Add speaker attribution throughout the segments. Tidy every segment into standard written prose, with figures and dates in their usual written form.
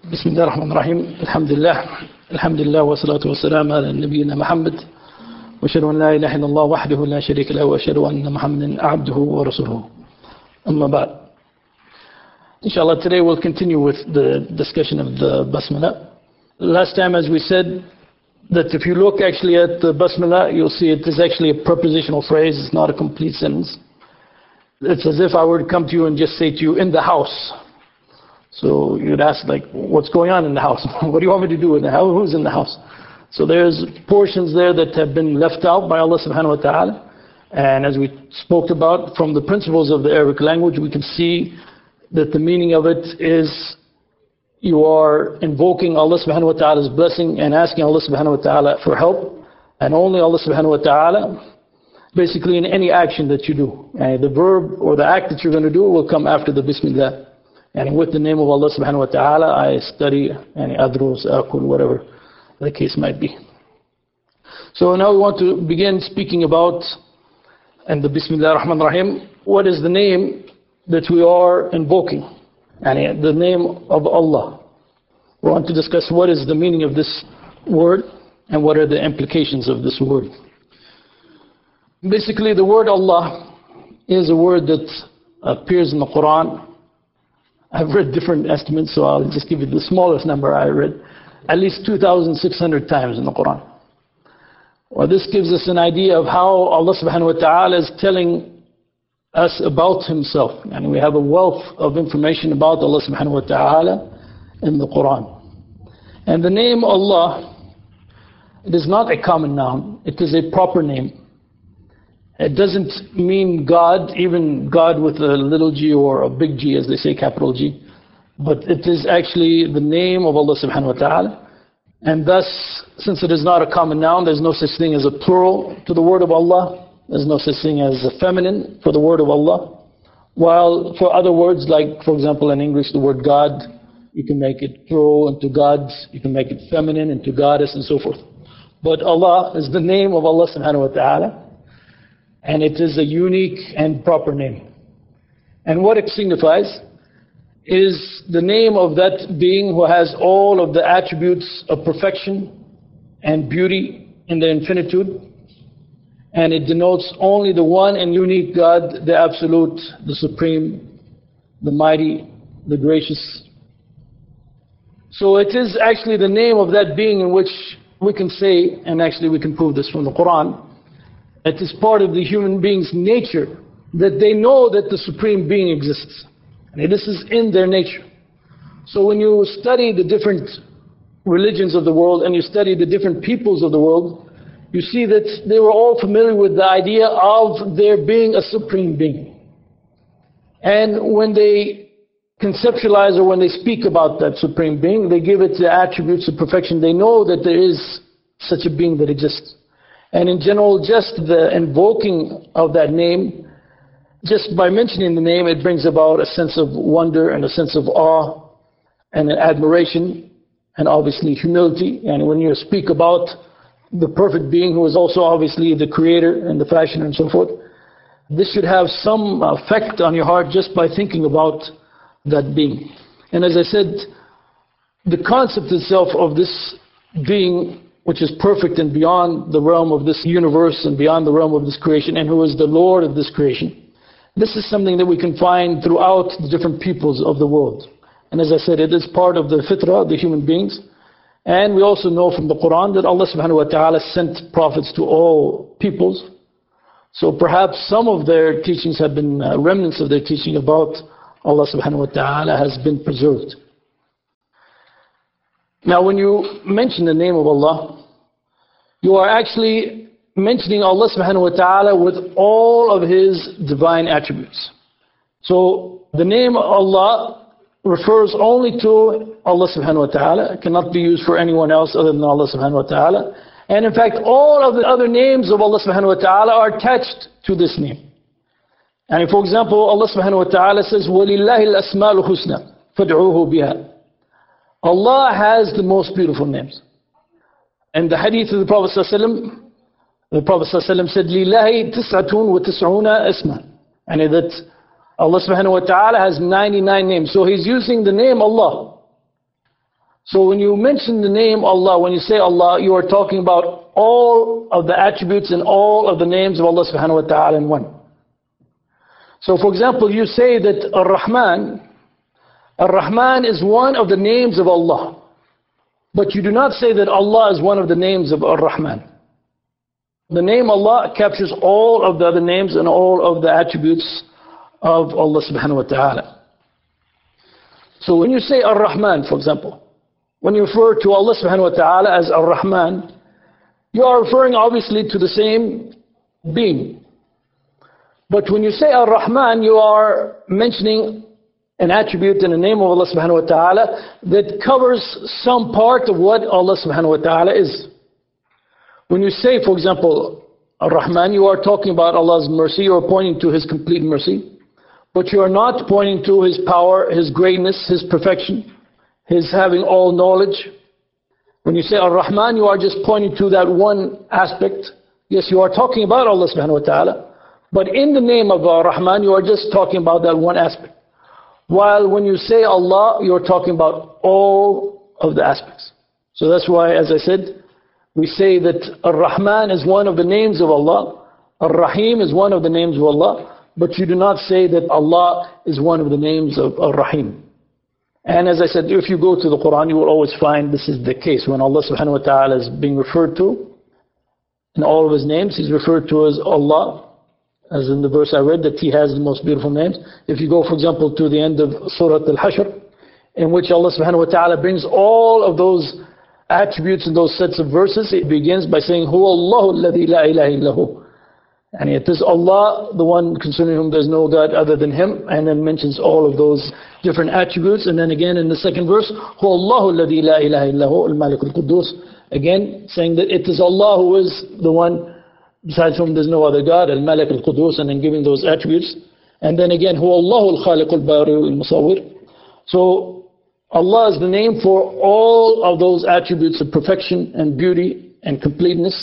Speaker 1: بسم الله الرحمن الرحيم الحمد لله والصلاة والسلام على نبينا محمد وأشهد أن لا إله إلا الله وحده لا شريك له وأشهد أن محمدا عبده ورسوله أما بعد. Inshallah, today we'll continue with the discussion of the Basmala. Last time, as we said, that if you look actually at the Basmala, you'll see it is actually a prepositional phrase. It's not a complete sentence. It's as if I were to come to you and just say to you, in the house. So you'd ask, like, what's going on in the house? What do you want me to do in the house? Who's in the house? So there's portions there that have been left out by Allah subhanahu wa ta'ala. And as we spoke about, from the principles of the Arabic language, we can see that the meaning of it is you are invoking Allah subhanahu wa ta'ala's blessing and asking Allah subhanahu wa ta'ala for help. And only Allah subhanahu wa ta'ala, basically in any action that you do. And the verb or the act that you're going to do will come after the Bismillah. And with the name of Allah subhanahu wa ta'ala, I study, and adrus, akul, whatever the case might be. So now we want to begin speaking about, and the Bismillah ar-Rahman ar-Rahim, what is the name that we are invoking? And the name of Allah. We want to discuss what is the meaning of this word, and what are the implications of this word. Basically, the word Allah is a word that appears in the Quran. I've read different estimates, so I'll just give you the smallest number I read. At least 2,600 times in the Quran. Well, this gives us an idea of how Allah subhanahu wa ta'ala is telling us about Himself. And we have a wealth of information about Allah subhanahu wa ta'ala in the Quran. And the name Allah, it is not a common noun, it is a proper name. It doesn't mean God, even God with a little g or a big G, as they say, capital G. But it is actually the name of Allah subhanahu wa ta'ala. And thus, since it is not a common noun, there's no such thing as a plural to the word of Allah. There's no such thing as a feminine for the word of Allah. While for other words, like for example in English, the word God, you can make it plural into gods, you can make it feminine into goddess and so forth. But Allah is the name of Allah subhanahu wa ta'ala. And it is a unique and proper name. And what it signifies is the name of that being who has all of the attributes of perfection and beauty in their infinitude. And it denotes only the one and unique God, the Absolute, the Supreme, the Mighty, the Gracious. So it is actually the name of that being in which we can say, and actually we can prove this from the Quran, it is part of the human being's nature that they know that the Supreme Being exists. And this is in their nature. So when you study the different religions of the world and you study the different peoples of the world, you see that they were all familiar with the idea of there being a Supreme Being. And when they conceptualize or when they speak about that Supreme Being, they give it the attributes of perfection. They know that there is such a being that exists. And in general, just the invoking of that name, just by mentioning the name, it brings about a sense of wonder and a sense of awe and admiration and obviously humility. And when you speak about the perfect being who is also obviously the creator and the fashioner and so forth, this should have some effect on your heart just by thinking about that being. And as I said, the concept itself of this being, which is perfect and beyond the realm of this universe and beyond the realm of this creation, and who is the Lord of this creation. This is something that we can find throughout the different peoples of the world. And as I said, it is part of the fitrah, the human beings. And we also know from the Quran that Allah subhanahu wa ta'ala sent prophets to all peoples. So perhaps some of their teachings have been, remnants of their teaching about Allah subhanahu wa ta'ala has been preserved. Now when you mention the name of Allah, you are actually mentioning Allah subhanahu wa ta'ala with all of His divine attributes. So the name Allah refers only to Allah subhanahu wa ta'ala. It cannot be used for anyone else other than Allah subhanahu wa ta'ala. And in fact, all of the other names of Allah subhanahu wa ta'ala are attached to this name. And for example, Allah subhanahu wa ta'ala says, وَلِلَّهِ الْأَسْمَاءُ الْحُسْنَى فَادْعُوهُ بِهَا. Allah has the most beautiful names. And the hadith of the Prophet ﷺ, the Prophet ﷺ said, لِلَّهِ تِسْعَةٌ وَتِسْعُونَ اسْمًا. And that Allah subhanahu wa ta'ala has 99 names. So He's using the name Allah. So when you mention the name Allah, when you say Allah, you are talking about all of the attributes and all of the names of Allah subhanahu wa ta'ala in one. So for example, you say that Ar-Rahman, Ar-Rahman is one of the names of Allah. But you do not say that Allah is one of the names of Ar-Rahman. The name Allah captures all of the other names and all of the attributes of Allah subhanahu wa ta'ala. So when you say Ar-Rahman, for example, when you refer to Allah subhanahu wa ta'ala as Ar-Rahman, you are referring obviously to the same being. But when you say Ar-Rahman, you are mentioning an attribute and a name of Allah subhanahu wa ta'ala that covers some part of what Allah subhanahu wa ta'ala is. When you say, for example, Ar-Rahman, you are talking about Allah's mercy, you are pointing to His complete mercy, but you are not pointing to His power, His greatness, His perfection, His having all knowledge. When you say Ar-Rahman, you are just pointing to that one aspect. Yes, you are talking about Allah subhanahu wa ta'ala, but in the name of Ar-Rahman, you are just talking about that one aspect. While when you say Allah, you are talking about all of the aspects. So that's why, as I said, we say that Ar-Rahman is one of the names of Allah, Ar-Rahim is one of the names of Allah, but you do not say that Allah is one of the names of Ar-Rahim. And as I said, if you go to the Quran, you will always find this is the case. When Allah subhanahu wa ta'ala is being referred to, in all of His names, He's referred to as Allah, as in the verse I read, that He has the most beautiful names. If you go, for example, to the end of Surah Al-Hashr, in which Allah subhanahu wa ta'ala brings all of those attributes in those sets of verses, it begins by saying, Huwa Allahu alladhi la ilaha illahu. And it is Allah, the one concerning whom there's no God other than Him, and then mentions all of those different attributes. And then again in the second verse, Huwa Allahu alladhi la ilaha illahu al-Malik al-Quddus. Again, saying that it is Allah who is the one besides whom there's no other God, al-Malik al-Quddus, and then giving those attributes. And then again, Huwa Allahu al-Khaliq al-Bari al-Musawwir. So Allah is the name for all of those attributes of perfection and beauty and completeness.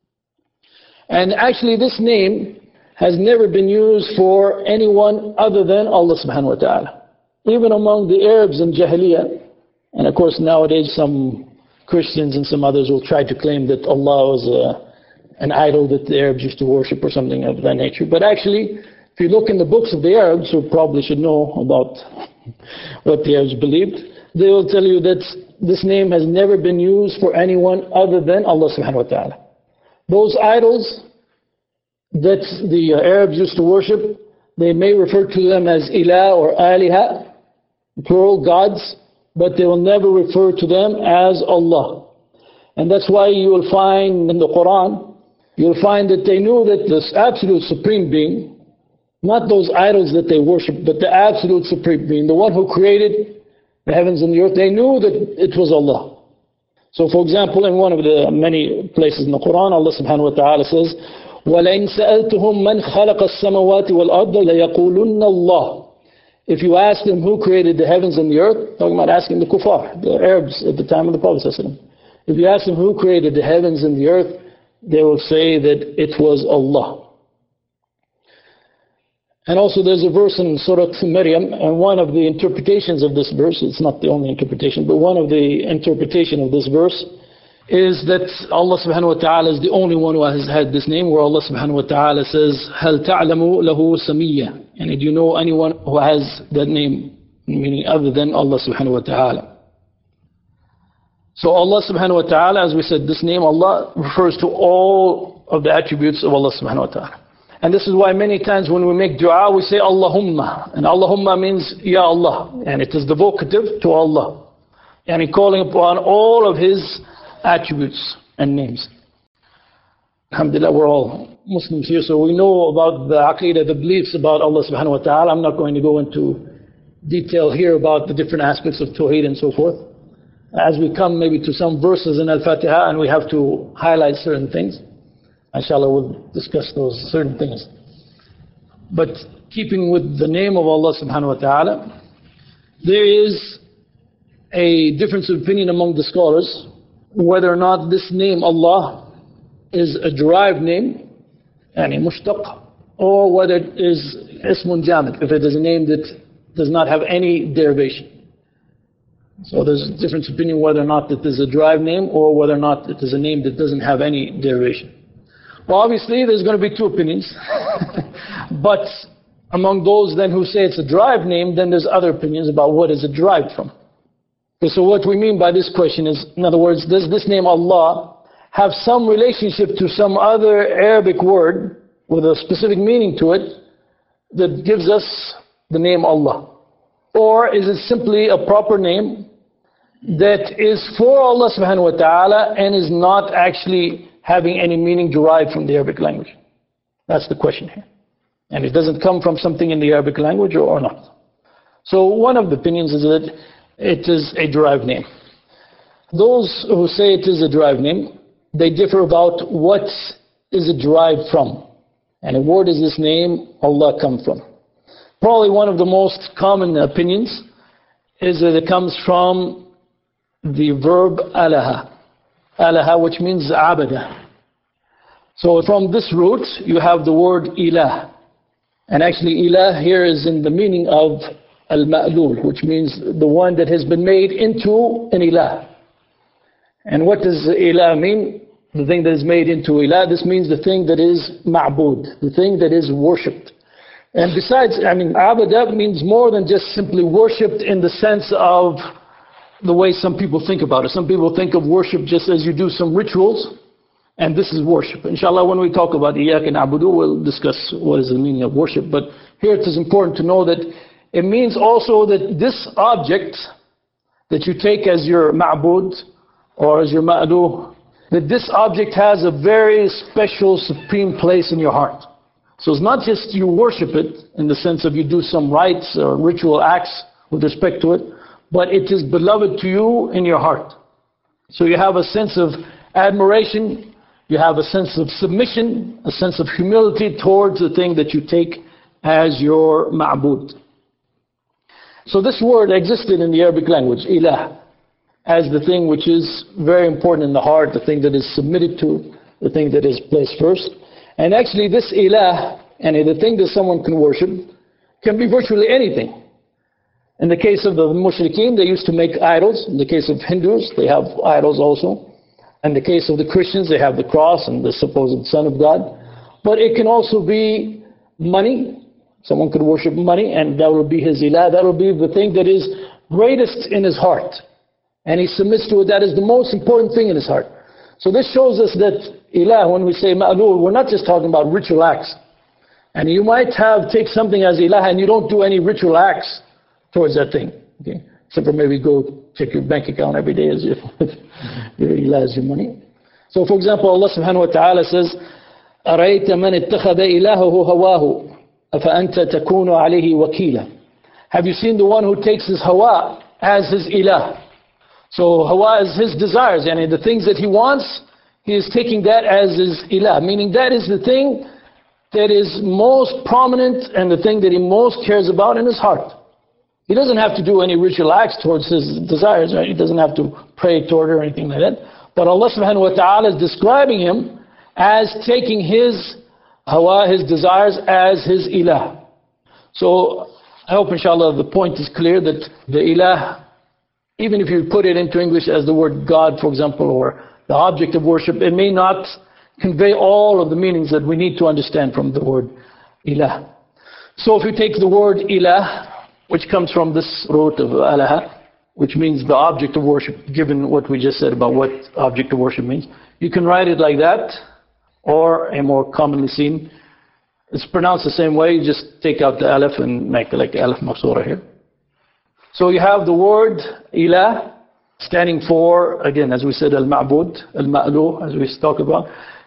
Speaker 1: And actually this name has never been used for anyone other than Allah subhanahu wa ta'ala. Even among the Arabs in Jahiliyyah, and of course nowadays some Christians and some others will try to claim that Allah was an idol that the Arabs used to worship or something of that nature. But actually, if you look in the books of the Arabs, who probably should know about what the Arabs believed, they will tell you that this name has never been used for anyone other than Allah subhanahu wa ta'ala. Those idols that the Arabs used to worship, they may refer to them as ilah or aliha, plural, gods, but they will never refer to them as Allah. And that's why you will find in the Quran, you'll find that they knew that this absolute supreme being, not those idols that they worship, but the absolute supreme being, the one who created the heavens and the earth, they knew that it was Allah. So for example, in one of the many places in the Quran, Allah subhanahu wa ta'ala says, وَلَئِن سَأَلْتُهُمْ مَنْ خَلَقَ السَّمَوَاتِ وَالْأَرْضَ لَيَقُولُنَّ اللَّهِ. If you ask them who created the heavens and the earth, talking about asking the kuffar, the Arabs at the time of the Prophet ﷺ. If you ask them who created the heavens and the earth, they will say that it was Allah. And also there's a verse in Surah Maryam, and one of the interpretations of this verse, it's not the only interpretation, but one of the interpretation of this verse is that Allah subhanahu wa ta'ala is the only one who has had this name, where Allah subhanahu wa ta'ala says, هَلْ تَعْلَمُ لَهُ سَمِيًّا. And do you know anyone who has that name, meaning other than Allah subhanahu wa ta'ala? So Allah subhanahu wa ta'ala, as we said, this name Allah refers to all of the attributes of Allah subhanahu wa ta'ala. And this is why many times when we make dua, we say Allahumma. And Allahumma means Ya Allah. And it is the vocative to Allah. And calling upon all of His attributes and names. Alhamdulillah, we're all Muslims here, so we know about the aqeedah, the beliefs about Allah subhanahu wa ta'ala. I'm not going to go into detail here about the different aspects of Tawheed and so forth. As we come maybe to some verses in Al-Fatiha and we have to highlight certain things, inshallah we'll discuss those certain things. But keeping with the name of Allah subhanahu wa ta'ala, there is a difference of opinion among the scholars whether or not this name Allah is a derived name, yani mushtaq, or whether it is ismun jamid, if it is a name that does not have any derivation. So there's a difference opinion whether or not it is a derived name or whether or not it is a name that doesn't have any derivation. Well, obviously there's going to be two opinions. But among those then who say it's a derived name, then there's other opinions about what is it derived from. Okay, so what we mean by this question is, in other words, does this name Allah have some relationship to some other Arabic word with a specific meaning to it that gives us the name Allah? Or is it simply a proper name that is for Allah subhanahu wa ta'ala and is not actually having any meaning derived from the Arabic language? That's the question here. And it doesn't come from something in the Arabic language or not. So one of the opinions is that it is a derived name. Those who say it is a derived name, they differ about what is it derived from. And where does this name Allah come from? Probably one of the most common opinions is that it comes from the verb alaha. Alaha, which means abada. So from this root, you have the word ilah. And actually ilah here is in the meaning of al-ma'lul, which means the one that has been made into an ilah. And what does ilah mean? The thing that is made into ilah, this means the thing that is ma'bud, the thing that is worshipped. And besides, abada means more than just simply worshipped in the sense of the way some people think about it. Some people think of worship just as you do some rituals, and this is worship. Inshallah, when we talk about Iyaka na'budu, we'll discuss what is the meaning of worship. But here it is important to know that it means also that this object that you take as your ma'bud or as your ma'lu, that this object has a very special, supreme place in your heart. So it's not just you worship it in the sense of you do some rites or ritual acts with respect to it, but it is beloved to you in your heart. So you have a sense of admiration, you have a sense of submission, a sense of humility towards the thing that you take as your ma'bud. So this word existed in the Arabic language, ilah, as the thing which is very important in the heart, the thing that is submitted to, the thing that is placed first. And actually this ilah, and the thing that someone can worship, can be virtually anything. In the case of the mushrikeen, they used to make idols. In the case of Hindus, they have idols also. In the case of the Christians, they have the cross and the supposed Son of God. But it can also be money. Someone could worship money, and that will be his ilah. That will be the thing that is greatest in his heart. And he submits to it. That is the most important thing in his heart. So this shows us that ilah, when we say ma'lul, we're not just talking about ritual acts. And you might take something as ilah and you don't do any ritual acts towards that thing. Okay? Except for maybe go check your bank account every day as if your ilah is your money. So for example, Allah subhanahu wa ta'ala says, أَرَيْتَ مَنِ اتَّخَذَ إِلَهَهُ هَوَاهُ أَفَأَنْتَ تَكُونُ عَلَيْهِ وَكِيلًا. Have you seen the one who takes his hawa as his ilah? So hawa is his desires, and the things that he wants, he is taking that as his ilah, meaning that is the thing that is most prominent and the thing that he most cares about in his heart. He doesn't have to do any ritual acts towards his desires, right? He doesn't have to pray toward it or anything like that. But Allah subhanahu wa ta'ala is describing him as taking his hawa, his desires, as his ilah. So I hope inshallah the point is clear that the ilah, even if you put it into English as the word God, for example, or the object of worship, it may not convey all of the meanings that we need to understand from the word ilah. So if you take the word ilah, which comes from this root of alaha, which means the object of worship, given what we just said about what object of worship means, you can write it like that, or a more commonly seen, it's pronounced the same way, you just take out the alif and make it like alif maqsura here. So you have the word ilah, standing for, again, as we said, al-ma'bud, al-ma'lu, as we talked about.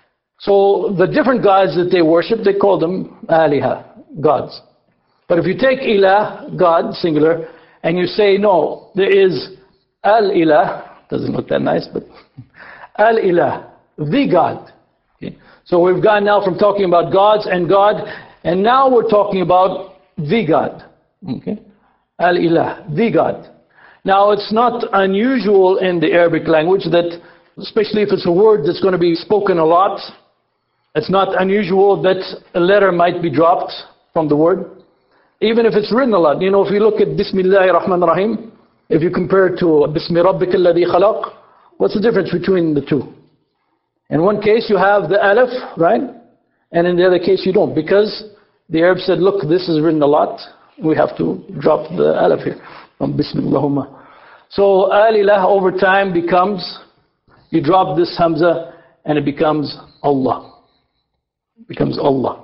Speaker 1: So the different gods that they worship, they call them aliha, gods. But if you take ilah, God, singular, and you say, no, there is al-ilah, doesn't look that nice, but al-ilah, the God. Okay? So we've gone now from talking about gods and God, and now we're talking about the God. Okay? Al-ilah, the God. Now it's not unusual in the Arabic language that, especially if it's a word that's going to be spoken a lot, it's not unusual that a letter might be dropped from the word. Even if it's written a lot. You know, if you look at Bismillahir Rahmanir Rahim, If you compare it to بِسْمِ رَبِّكَ الَّذِي خَلَقَ, what's the difference between the two? In one case you have the alif, right? And in the other case you don't, because the Arab said, look, this is written a lot, we have to drop the alif here from Bismillahumma. So al-ilah over time becomes, you drop this hamza and it becomes Allah. It becomes Allah.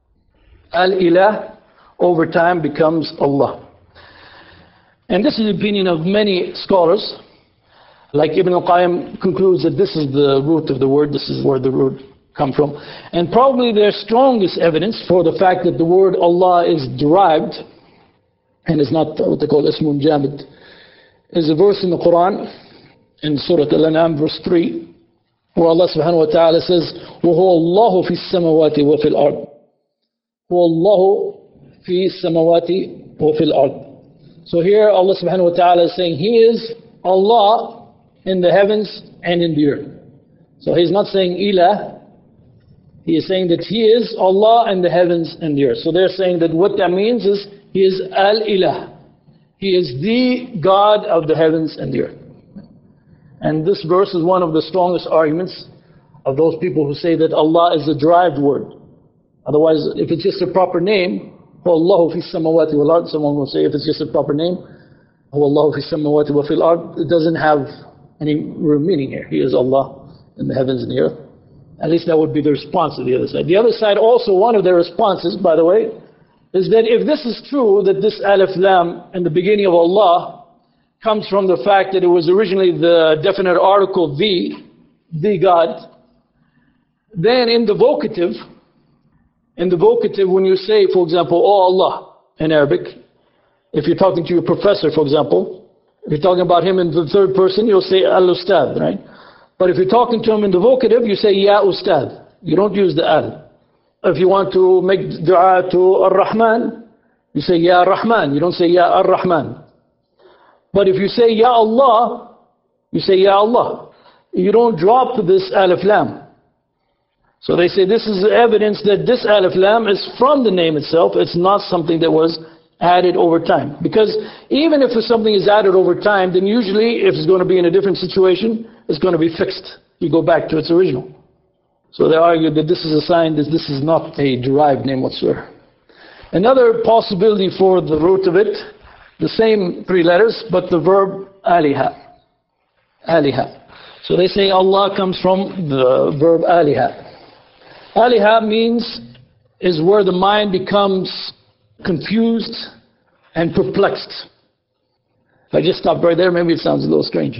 Speaker 1: Al-ilah over time becomes Allah. And this is the opinion of many scholars. Like Ibn al-Qayyim concludes that this is the root of the word, this is where the root comes from. And probably their strongest evidence for the fact that the word Allah is derived and is not what they call ismun jamid is a verse in the Quran in Surah Al-An'am verse 3 where Allah subhanahu wa ta'ala says وَهُوَ اللَّهُ فِي السَّمَوَاتِ وَفِي الْأَرْضِ هُوَ اللَّهُ فِي السَّمَوَاتِ وَفِي الْأَرْضِ. So here Allah subhanahu wa ta'ala is saying He is Allah in the heavens and in the earth. So He's not saying ilah, He is saying that He is Allah in the heavens and the earth. So they're saying that what that means is He is al-ilah. He is the God of the heavens and the earth. And this verse is one of the strongest arguments of those people who say that Allah is a derived word. Otherwise, if it's just a proper name, Allahu fi samawati wal ard, someone will say if it's just a proper name, Allahu fi samawati wa fil ard, it doesn't have any real meaning here. He is Allah in the heavens and the earth. At least that would be the response of the other side. The other side also, one of their responses, by the way, is that if this is true, that this alif lam in the beginning of Allah comes from the fact that it was originally the definite article the God, then in the vocative when you say, for example, oh Allah in Arabic, if you're talking to your professor, for example, if you're talking about him in the third person, you'll say al-ustad, right? But if you're talking to him in the vocative, you say ya ustad. You don't use the al. If you want to make dua to Ar-Rahman, you say Ya Rahman, you don't say Ya Ar-Rahman. But if you say Ya Allah, you say Ya Allah. You don't drop this alif lam. So they say this is evidence that this alif lam is from the name itself. It's not something that was added over time. Because even if something is added over time, then usually if it's going to be in a different situation, it's going to be fixed. You go back to its original. So they argue that this is a sign that this is not a derived name whatsoever. Another possibility for the root of it, the same three letters, but the verb aliha. Aliha. So they say Allah comes from the verb aliha. Aliha means, is where the mind becomes confused and perplexed. If I just stop right there, maybe it sounds a little strange.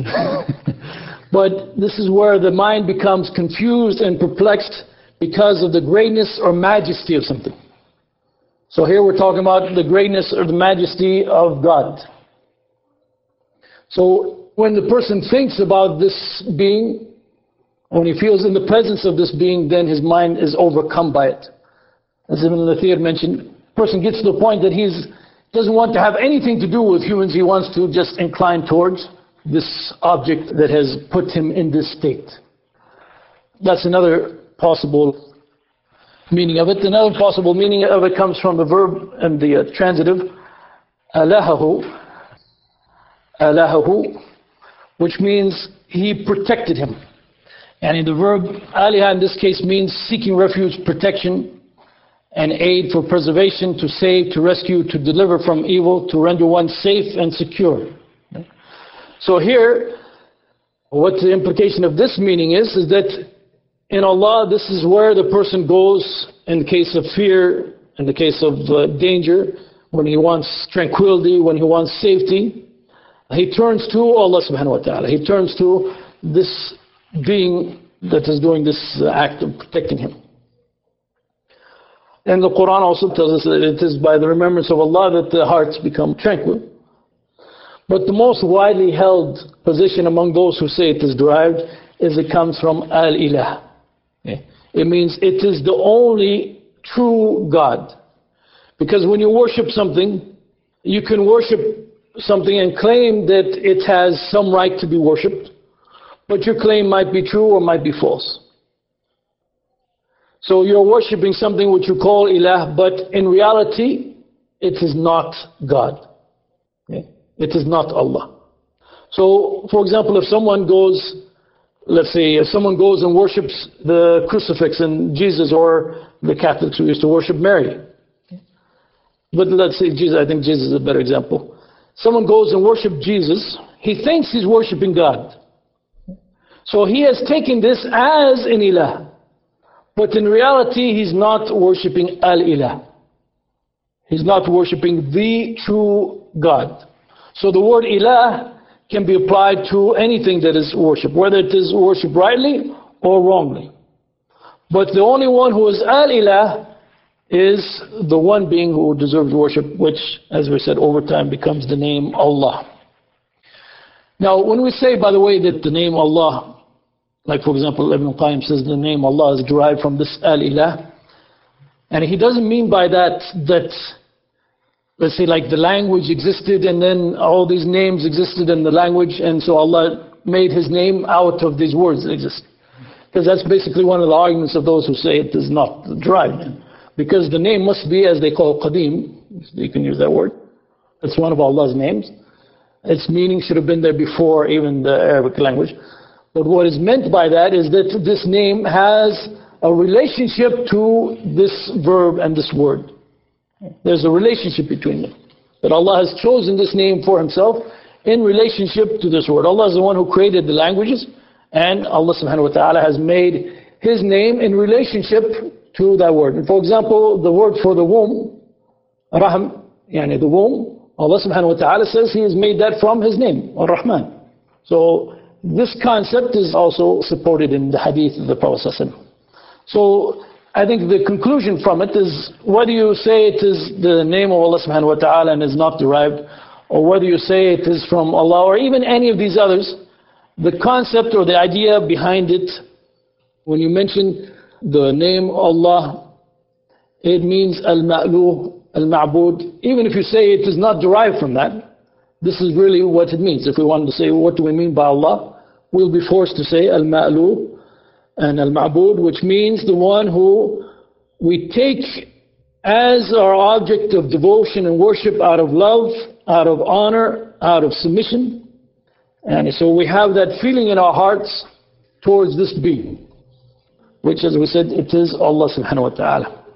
Speaker 1: But this is where the mind becomes confused and perplexed because of the greatness or majesty of something. So here we're talking about the greatness or the majesty of God. So when the person thinks about this being, when he feels in the presence of this being, then his mind is overcome by it. As Ibn al-Athir mentioned, the person gets to the point that he doesn't want to have anything to do with humans. He wants to just incline towards this object that has put him in this state. That's another possible meaning of it. Another possible meaning of it comes from the verb and the transitive, alahahu, alahahu, which means he protected him. And in the verb aliha in this case means seeking refuge, protection, and aid for preservation, to save, to rescue, to deliver from evil, to render one safe and secure. So here, what the implication of this meaning is that in Allah, this is where the person goes in the case of fear, in the case of danger, when he wants tranquility, when he wants safety. He turns to Allah subhanahu wa ta'ala. He turns to this being that is doing this act of protecting him. And the Quran also tells us that it is by the remembrance of Allah that the hearts become tranquil. But the most widely held position among those who say it is derived is it comes from al-ilah. Okay? It means it is the only true God. Because when you worship something, you can worship something and claim that it has some right to be worshipped, but your claim might be true or might be false. So you're worshipping something which you call ilah, but in reality, it is not God. Okay? It is not Allah. So, for example, if someone goes, let's say, if someone goes and worships the crucifix and Jesus, or the Catholics who used to worship Mary. But let's say Jesus, I think Jesus is a better example. Someone goes and worships Jesus, he thinks he's worshiping God. So he has taken this as an ilah. But in reality, he's not worshipping al-ilah. He's not worshipping the true God. So the word ilah can be applied to anything that is worship, whether it is worship rightly or wrongly. But the only one who is al-ilah is the one being who deserves worship, which, as we said, over time becomes the name Allah. Now, when we say, by the way, that the name Allah, like for example, Ibn Qayyim says the name Allah is derived from this al-ilah, and he doesn't mean by that, let's say, like the language existed and then all these names existed in the language, and so Allah made His name out of these words that exist. Because that's basically one of the arguments of those who say it is not derived. Because the name must be, as they call Qadim, you can use that word. It's one of Allah's names. Its meaning should have been there before even the Arabic language. But what is meant by that is that this name has a relationship to this verb and this word. There's a relationship between them. That Allah has chosen this name for Himself in relationship to this word. Allah is the one who created the languages, and Allah subhanahu wa ta'ala has made His name in relationship to that word. And for example, the word for the womb, Rahm, yani the womb, Allah subhanahu wa ta'ala says He has made that from His name, Ar-Rahman. So this concept is also supported in the hadith of the Prophet ﷺ. So I think the conclusion from it is, whether you say it is the name of Allah subhanahu wa ta'ala and is not derived, or whether you say it is from Allah, or even any of these others, the concept or the idea behind it, when you mention the name Allah, it means al-ma'luh, al-ma'bud. Even if you say it is not derived from that, this is really what it means. If we wanted to say, what do we mean by Allah? We'll be forced to say al-ma'luh and al-ma'bud, which means the one who we take as our object of devotion and worship out of love, out of honor, out of submission. And so we have that feeling in our hearts towards this being, which, as we said, it is Allah subhanahu wa ta'ala.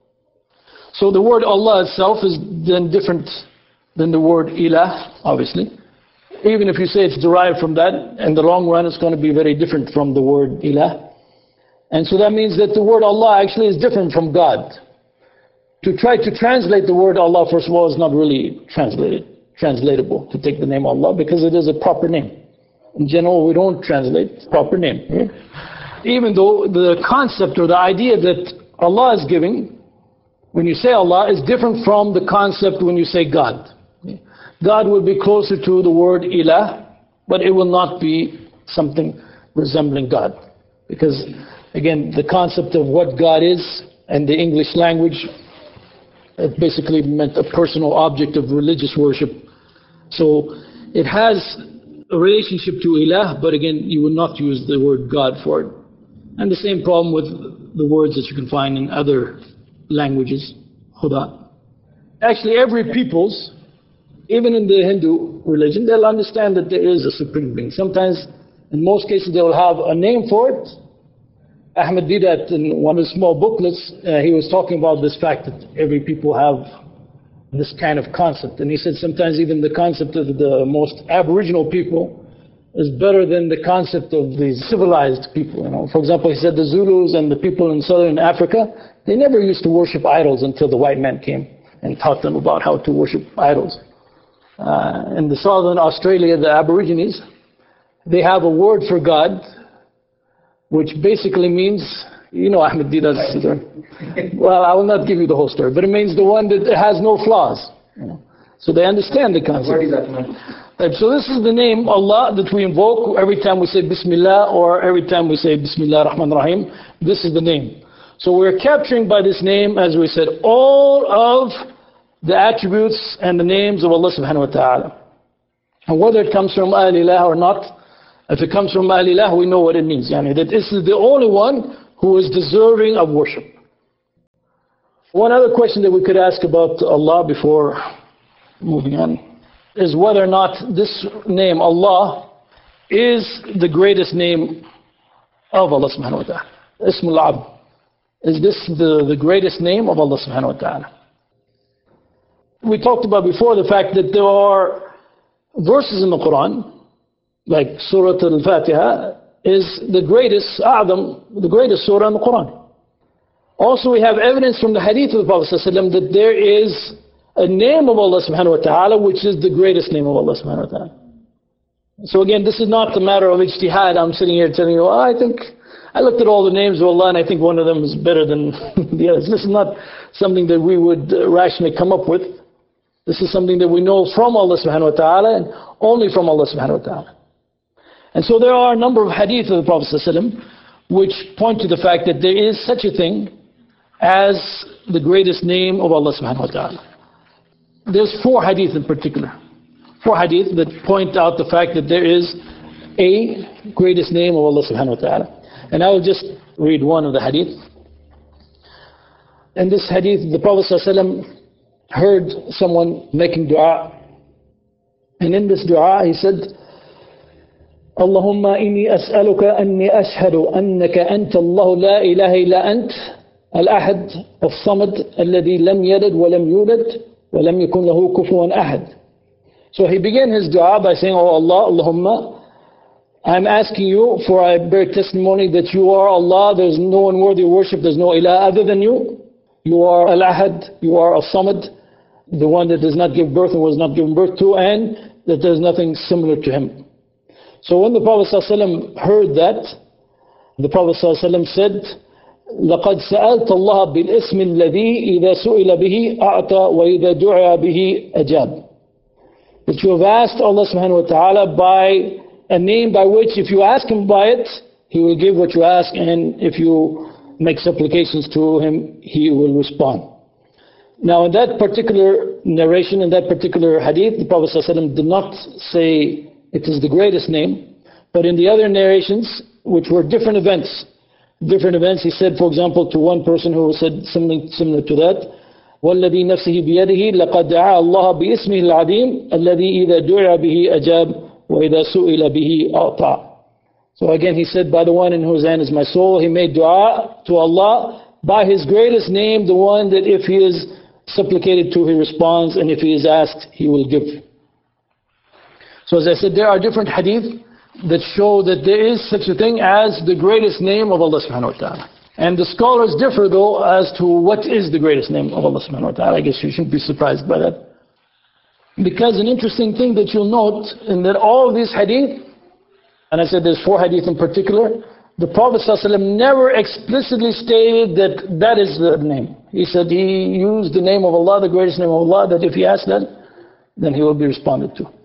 Speaker 1: So the word Allah itself is then different than the word ilah, obviously. Even if you say it's derived from that, in the long run it's going to be very different from the word ilah. And so that means that the word Allah actually is different from God. To try to translate the word Allah, first of all, is not really translatable, to take the name Allah, because it is a proper name. In general, we don't translate proper name. Even though the concept or the idea that Allah is giving, when you say Allah, is different from the concept when you say God. God will be closer to the word ilah, but it will not be something resembling God. Because, again, the concept of what God is, and the English language, it basically meant a personal object of religious worship. So it has a relationship to ilah, but again, you will not use the word God for it. And the same problem with the words that you can find in other languages, Khuda. Actually, every people's, even in the Hindu religion, they'll understand that there is a supreme being. Sometimes, in most cases, they will have a name for it. Ahmed Didat, in one of his small booklets, he was talking about this fact that every people have this kind of concept. And he said sometimes even the concept of the most aboriginal people is better than the concept of the civilized people. For example, he said the Zulus and the people in southern Africa, they never used to worship idols until the white man came and taught them about how to worship idols. In the southern Australia, the Aborigines, they have a word for God, which basically means, Ahmed Didat's story. Well, I will not give you the whole story, but it means the one that has no flaws. So they understand the concept.
Speaker 2: What is that mean?
Speaker 1: So this is the name Allah that we invoke every time we say Bismillah, or every time we say Bismillah Rahman Rahim. This is the name. So we're capturing by this name, as we said, all of the attributes and the names of Allah subhanahu wa ta'ala. And whether it comes from Al-Ilah or not, if it comes from Al-Ilah, we know what it means. That this is the only one who is deserving of worship. One other question that we could ask about Allah before moving on. is whether or not this name, Allah, is the greatest name of Allah subhanahu wa ta'ala. Ismul Abd. Is this the greatest name of Allah subhanahu wa ta'ala? We talked about before the fact that there are verses in the Quran, like Surah Al-Fatiha is the greatest, A'zam, the greatest surah in the Quran. Also we have evidence from the hadith of the Prophet ﷺ that there is a name of Allah subhanahu wa ta'ala which is the greatest name of Allah subhanahu wa ta'ala. So again, this is not a matter of ijtihad. I'm sitting here telling you, I think, I looked at all the names of Allah and I think one of them is better than the others. This is not something that we would rationally come up with. This is something that we know from Allah subhanahu wa ta'ala and only from Allah subhanahu wa ta'ala. And so there are a number of hadith of the Prophet ﷺ which point to the fact that there is such a thing as the greatest name of Allah subhanahu wa ta'ala. There's 4 hadith in particular. 4 hadith that point out the fact that there is a greatest name of Allah subhanahu wa ta'ala. And I will just read one of the hadith. In this hadith, the Prophet ﷺ heard someone making dua. And in this dua, he said, Allahumma inni as'aluka anni ashhadu annaka anta Allah la ilaha illa ant al-ahad al-samad alladhi lam yalid wa lam yulad wa lam yakun lahu kufuwan ahad. So he began his dua by saying, Oh Allah, Allahumma, I'm asking you for I bear testimony that you are Allah, there's no one worthy of worship, there's no ilah other than you. You are al-ahad, you are al-samad, the one that does not give birth and was not given birth to, and that there's nothing similar to him. So when the Prophet ﷺ heard that, the Prophet ﷺ said, لَقَدْ سَأَلْتَ اللَّهَ بِالْإِسْمِ الَّذِي إِذَا سُئِلَ بِهِ أَعْطَى وَإِذَا دُعِيَ بِهِ أَجَابَ. That you have asked Allah subhanahu wa ta'ala by a name by which if you ask Him by it, He will give what you ask, and if you make supplications to Him, He will respond. Now in that particular narration, in that particular hadith, the Prophet ﷺ did not say it is the greatest name, but in the other narrations, which were different events, he said, for example, to one person who said something similar to that, وَالَّذِي نَفْسِهِ بِيَدِهِ لَقَدْ دَعَى اللَّهَ بِإِسْمِهِ الْعَظِيمِ الَّذِي إِذَا دُعِيَ بِهِ أَجَابَ وَإِذَا سُئِلَ بِهِ أَعْطَى. So again he said, by the one in whose hand is my soul, he made dua to Allah by His greatest name, the one that if he is supplicated to, He responds, and if he is asked, He will give. So as I said, there are different hadith that show that there is such a thing as the greatest name of Allah subhanahu wa ta'ala. And the scholars differ though as to what is the greatest name of Allah subhanahu wa ta'ala. I guess you shouldn't be surprised by that. Because an interesting thing that you'll note in that all of these hadith, and I said there's 4 hadith in particular, the Prophet ﷺ never explicitly stated that that is the name. He said he used the name of Allah, the greatest name of Allah, that if he asked that, then he will be responded to.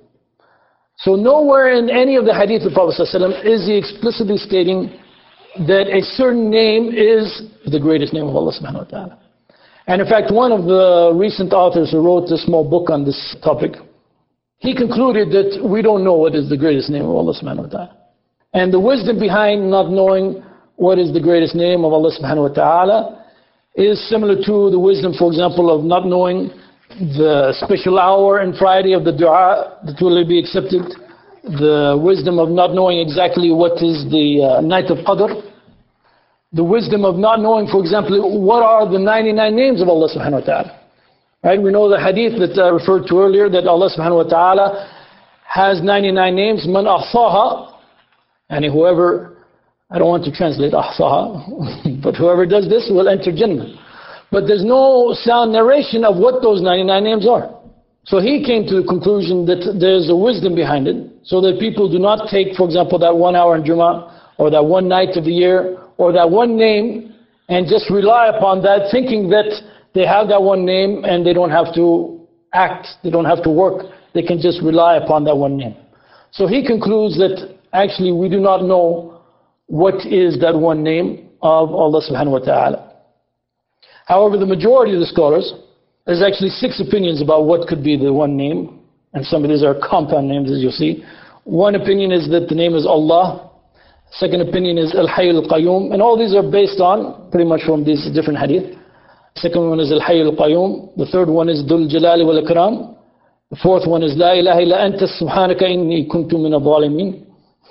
Speaker 1: So nowhere in any of the hadith of the Prophet ﷺ is he explicitly stating that a certain name is the greatest name of Allah subhanahu wa ta'ala. And in fact, one of the recent authors who wrote a small book on this topic, he concluded that we don't know what is the greatest name of Allah subhanahu wa ta'ala. And the wisdom behind not knowing what is the greatest name of Allah subhanahu wa ta'ala is similar to the wisdom, for example, of not knowing the special hour and Friday of the dua that will be accepted, the wisdom of not knowing exactly what is the night of Qadr, the wisdom of not knowing, for example, what are the 99 names of Allah subhanahu wa ta'ala. Right? We know the hadith that I referred to earlier, that Allah subhanahu wa ta'ala has 99 names, man ahsaha, and whoever, I don't want to translate ahsaha, but whoever does this will enter Jannah. But there's no sound narration of what those 99 names are. So he came to the conclusion that there's a wisdom behind it, so that people do not take, for example, that 1 hour in Jummah, or that one night of the year, or that one name, and just rely upon that, thinking that they have that one name and they don't have to act, they don't have to work, they can just rely upon that one name. So he concludes that actually we do not know what is that one name of Allah subhanahu wa ta'ala. However, the majority of the scholars, there's actually 6 opinions about what could be the one name, and some of these are compound names, as you'll see. One opinion is that the name is Allah. Second opinion is Al-Hayy Al-Qayyum, and all these are based on pretty much from these different hadith. Second one is Al-Hayy Al-Qayyum. The third one is Dhul Jalali Wal Ikram. The fourth one is La ilaha illa anta subhanaka inni kuntu min al-zalimin.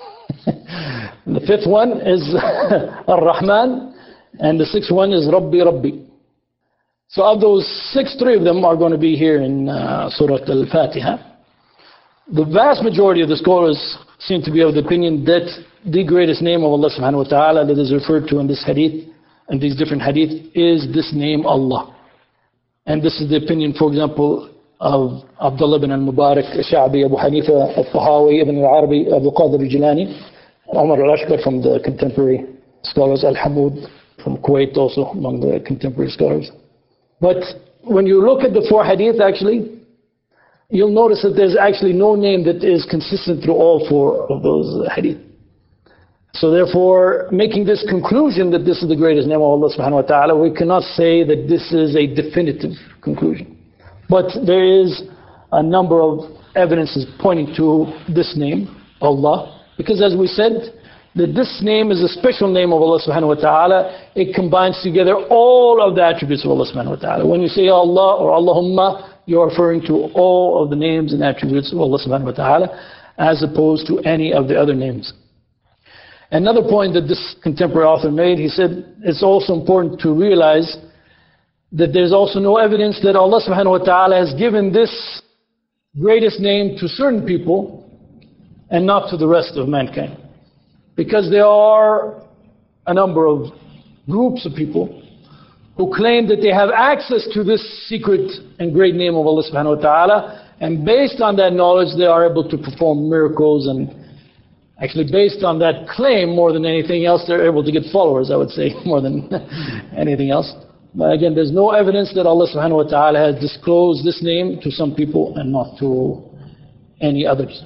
Speaker 1: The fifth one is Ar-Rahman, and the sixth one is Rabbi Rabbi. So of those six, three of them are going to be here in Surah Al-Fatiha. The vast majority of the scholars seem to be of the opinion that the greatest name of Allah subhanahu wa ta'ala that is referred to in this hadith, and these different hadith, is this name Allah. And this is the opinion, for example, of Abdullah ibn al-Mubarak, Sha'bi, Abu Hanifa, al-Tahawi, Ibn al-Arabi, Abu Qadir al-Jilani, Umar al-Ashqar from the contemporary scholars, Al-Hamud from Kuwait also among the contemporary scholars. But when you look at the four hadith actually, you'll notice that there's actually no name that is consistent through all four of those hadith. So therefore, making this conclusion that this is the greatest name of Allah subhanahu wa ta'ala, we cannot say that this is a definitive conclusion. But there is a number of evidences pointing to this name, Allah, because as we said, that this name is a special name of Allah subhanahu wa ta'ala. It combines together all of the attributes of Allah subhanahu wa ta'ala. When you say Allah or Allahumma, you're referring to all of the names and attributes of Allah subhanahu wa ta'ala, as opposed to any of the other names. Another point that this contemporary author made, he said, it's also important to realize that there's also no evidence that Allah subhanahu wa ta'ala has given this greatest name to certain people and not to the rest of mankind. Because there are a number of groups of people who claim that they have access to this secret and great name of Allah subhanahu wa ta'ala, and based on that knowledge they are able to perform miracles, and actually based on that claim more than anything else they're able to get followers, I would say, more than anything else. But again, there's no evidence that Allah subhanahu wa ta'ala has disclosed this name to some people and not to any others.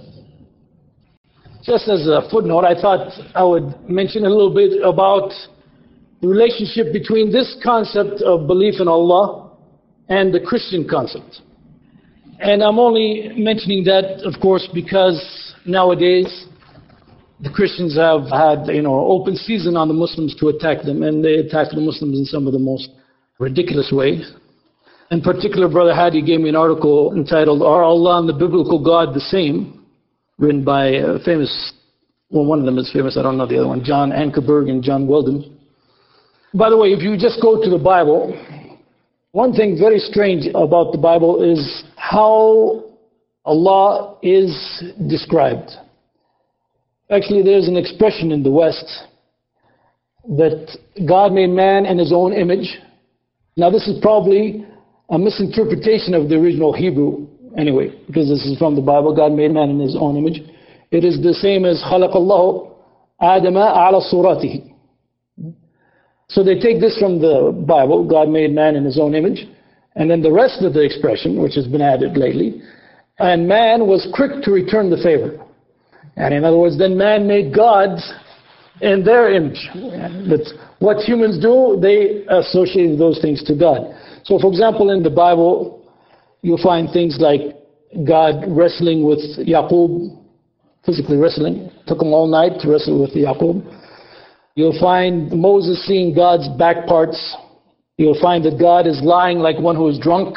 Speaker 1: Just as a footnote, I thought I would mention a little bit about the relationship between this concept of belief in Allah and the Christian concept. And I'm only mentioning that, of course, because nowadays the Christians have had, open season on the Muslims to attack them, and they attack the Muslims in some of the most ridiculous ways. In particular, Brother Hadi gave me an article entitled, Are Allah and the Biblical God the Same? Written by one of them is famous, I don't know the other one, John Ankerberg and John Weldon. By the way, if you just go to the Bible, one thing very strange about the Bible is how Allah is described. Actually, there's an expression in the West that God made man in His own image. Now, this is probably a misinterpretation of the original Hebrew anyway, because this is from the Bible. God made man in His own image. It is the same as خَلَقَ اللَّهُ آدَمَ عَلَى صُورَتِهِ. So they take this from the Bible, God made man in His own image, and then the rest of the expression, which has been added lately, and man was quick to return the favor. And in other words, then man made gods in their image. But what humans do, they associate those things to God. So for example, in the Bible, you'll find things like God wrestling with Yaqub, physically wrestling. Took him all night to wrestle with Yaqub. You'll find Moses seeing God's back parts. You'll find that God is lying like one who is drunk.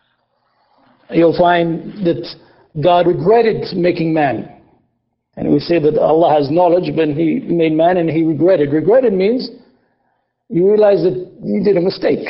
Speaker 1: You'll find that God regretted making man. And we say that Allah has knowledge, but He made man and He regretted. Regretted means you realize that you did a mistake.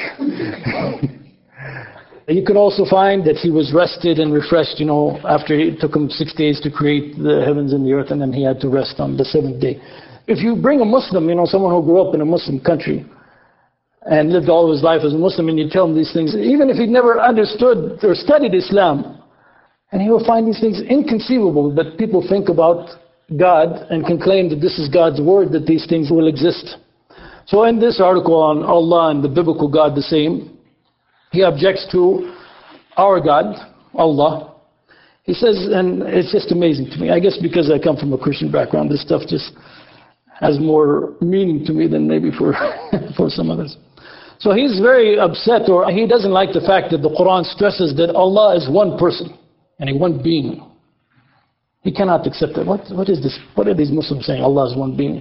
Speaker 1: You can also find that He was rested and refreshed, after it took Him 6 days to create the heavens and the earth, and then He had to rest on the seventh day. If you bring a Muslim, someone who grew up in a Muslim country and lived all of his life as a Muslim, and you tell him these things, even if he never understood or studied Islam, and he will find these things inconceivable that people think about God and can claim that this is God's word, that these things will exist. So in this article on Allah and the biblical God the same, he objects to our God, Allah. He says, and it's just amazing to me, I guess because I come from a Christian background, this stuff just has more meaning to me than maybe for some others. So he's very upset, or he doesn't like the fact that the Quran stresses that Allah is one person and a one being. He cannot accept that. What is this? What are these Muslims saying? Allah is one being.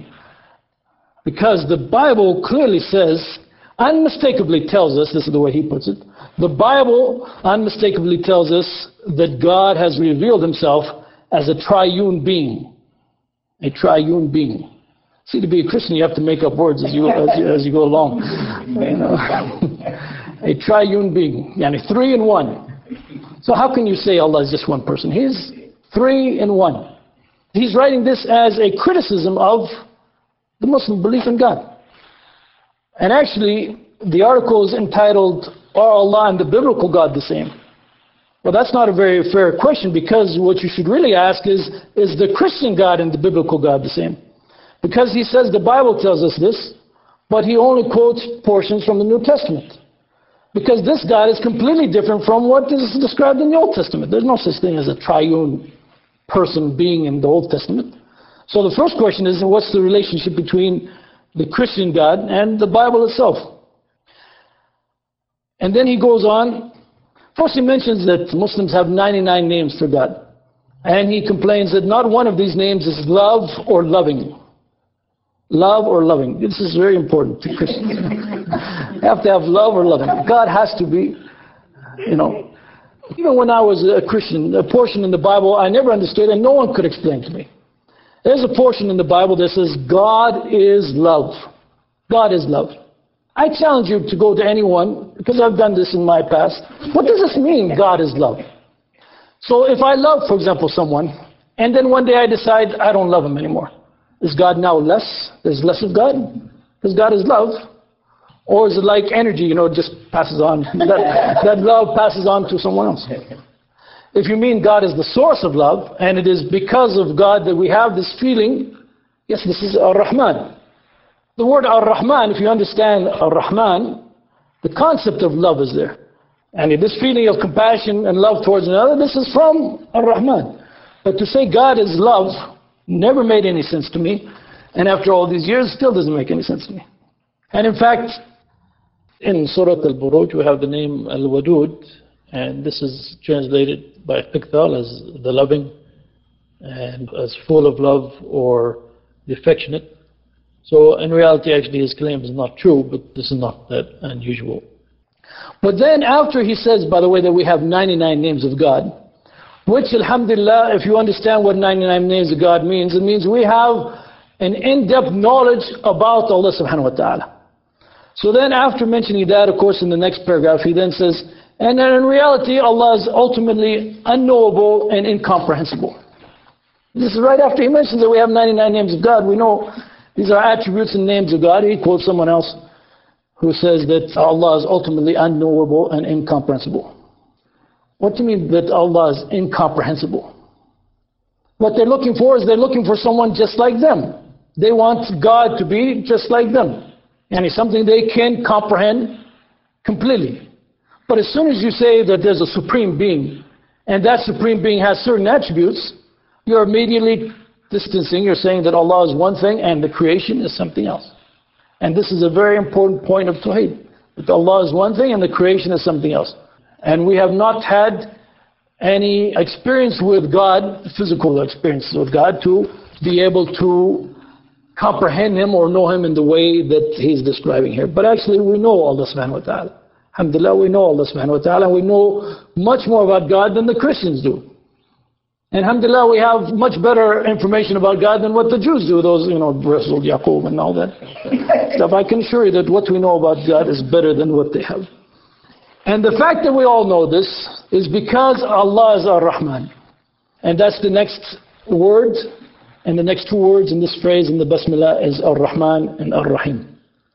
Speaker 1: Because the Bible clearly says, unmistakably tells us, this is the way he puts it, The Bible unmistakably tells us that God has revealed himself as a triune being. A triune being. See, to be a Christian, you have to make up words as you go along. You know? A triune being. Yani 3 in 1. So how can you say Allah is just one person? He's 3 in 1. He's writing this as a criticism of the Muslim belief in God. And actually, the article is entitled, Are Allah and the Biblical God the Same? Well, that's not a very fair question, because what you should really ask is the Christian God and the Biblical God the same? Because he says the Bible tells us this, but he only quotes portions from the New Testament. Because this God is completely different from what is described in the Old Testament. There's no such thing as a triune person being in the Old Testament. So the first question is, what's the relationship between the Christian God and the Bible itself? And then he goes on. First he mentions that Muslims have 99 names for God. And he complains that not one of these names is love or loving. Love or loving. This is very important to Christians. You have to have love or loving. God has to be, Even when I was a Christian, a portion in the Bible I never understood and no one could explain to me. There's a portion in the Bible that says God is love. God is love. I challenge you to go to anyone, because I've done this in my past. What does this mean, God is love? So if I love, for example, someone, and then one day I decide I don't love him anymore, is God now less? There's less of God? Because God is love. Or is it like energy, it just passes on. That love passes on to someone else. If you mean God is the source of love, and it is because of God that we have this feeling, yes, this is Ar-Rahman. The word Ar-Rahman, if you understand Ar-Rahman, the concept of love is there. And this feeling of compassion and love towards another, this is from Ar-Rahman. But to say God is love never made any sense to me. And after all these years, still doesn't make any sense to me. And in fact, in Surah Al-Buruj, we have the name Al-Wadud, and this is translated by Iqthal as the loving, and as full of love or the affectionate. So in reality, actually, his claim is not true, but this is not that unusual. But then after he says, by the way, that we have 99 names of God, which, alhamdulillah, if you understand what 99 names of God means, it means we have an in-depth knowledge about Allah subhanahu wa ta'ala. So then after mentioning that, of course, in the next paragraph, he then says, and then in reality, Allah is ultimately unknowable and incomprehensible. This is right after he mentions that we have 99 names of God. We know these are attributes and names of God. He quotes someone else who says that Allah is ultimately unknowable and incomprehensible. What do you mean that Allah is incomprehensible? What they're looking for is they're looking for someone just like them. They want God to be just like them. And it's something they can comprehend completely. But as soon as you say that there's a supreme being, and that supreme being has certain attributes, you're immediately distancing. You're saying that Allah is one thing and the creation is something else. And this is a very important point of Tawheed. That Allah is one thing and the creation is something else. And we have not had any experience with God, physical experience with God, to be able to comprehend Him or know Him in the way that He's describing here. But actually we know Allah subhanahu wa ta'ala. Alhamdulillah, we know Allah subhanahu wa ta'ala, and we know much more about God than the Christians do. And alhamdulillah, we have much better information about God than what the Jews do, those, Rasul Yaqub and all that stuff. I can assure you that what we know about God is better than what they have. And the fact that we all know this is because Allah is Ar-Rahman. And that's the next word, and the next two words in this phrase in the Basmala is Ar-Rahman and Ar-Rahim.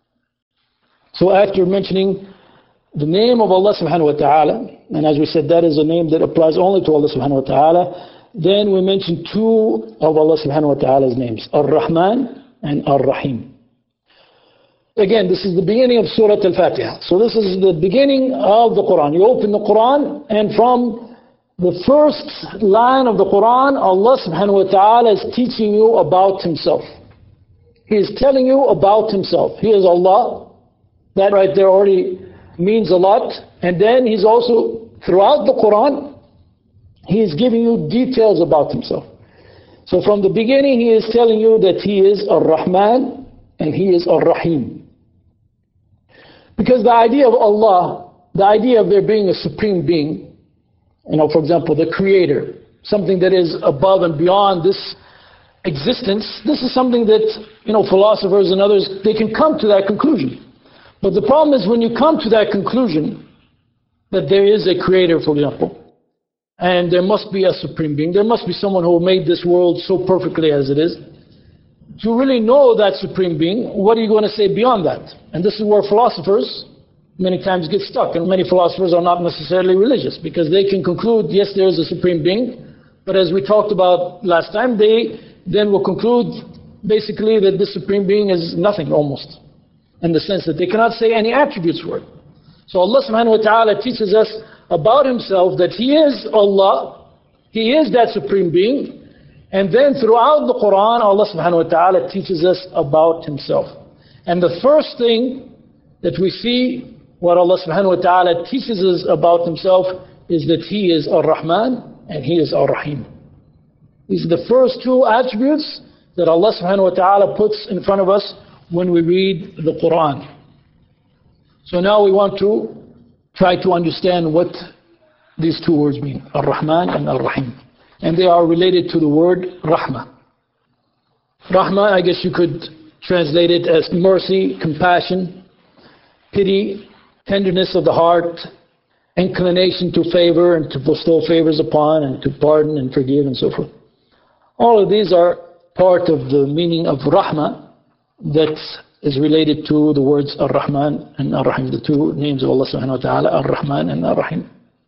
Speaker 1: So after mentioning the name of Allah subhanahu wa ta'ala, and as we said, that is a name that applies only to Allah subhanahu wa ta'ala, then we mention two of Allah subhanahu wa ta'ala's names, Ar-Rahman and Ar-Rahim. Again, this is the beginning of Surah Al-Fatiha. So this is the beginning of the Quran. You open the Quran, and from the first line of the Quran, Allah subhanahu wa ta'ala is teaching you about Himself. He is telling you about Himself. He is Allah. That right there already means a lot. And then He's also, throughout the Quran, He is giving you details about Himself. So from the beginning, He is telling you that He is Ar-Rahman and He is Ar-Rahim. Because the idea of Allah the idea of there being a supreme being, for example, the creator, something that is above and beyond this existence, this is something that, philosophers and others, they can come to that conclusion. But the problem is when you come to that conclusion, that there is a creator, for example, and there must be a supreme being, there must be someone who made this world so perfectly as it is. To really know that supreme being, what are you going to say beyond that? And this is where philosophers many times get stuck. And many philosophers are not necessarily religious, because they can conclude, yes, there is a supreme being, but as we talked about last time, they then will conclude basically that this supreme being is nothing almost, in the sense that they cannot say any attributes for it. So Allah subhanahu wa ta'ala teaches us about Himself that He is Allah, He is that supreme being. And then throughout the Quran, Allah subhanahu wa ta'ala teaches us about Himself. And the first thing that we see, what Allah subhanahu wa ta'ala teaches us about Himself, is that He is Ar-Rahman and He is Ar-Rahim. These are the first two attributes that Allah subhanahu wa ta'ala puts in front of us when we read the Quran. So now we want to try to understand what these two words mean, Ar-Rahman and Ar-Rahim. And they are related to the word Rahmah. Rahmah, I guess you could translate it as mercy, compassion, pity, tenderness of the heart, inclination to favor and to bestow favors upon and to pardon and forgive and so forth. All of these are part of the meaning of Rahmah that is related to the words Ar-Rahman and Ar-Rahim, the two names of Allah subhanahu wa ta'ala, Ar-Rahman and Ar-Rahim.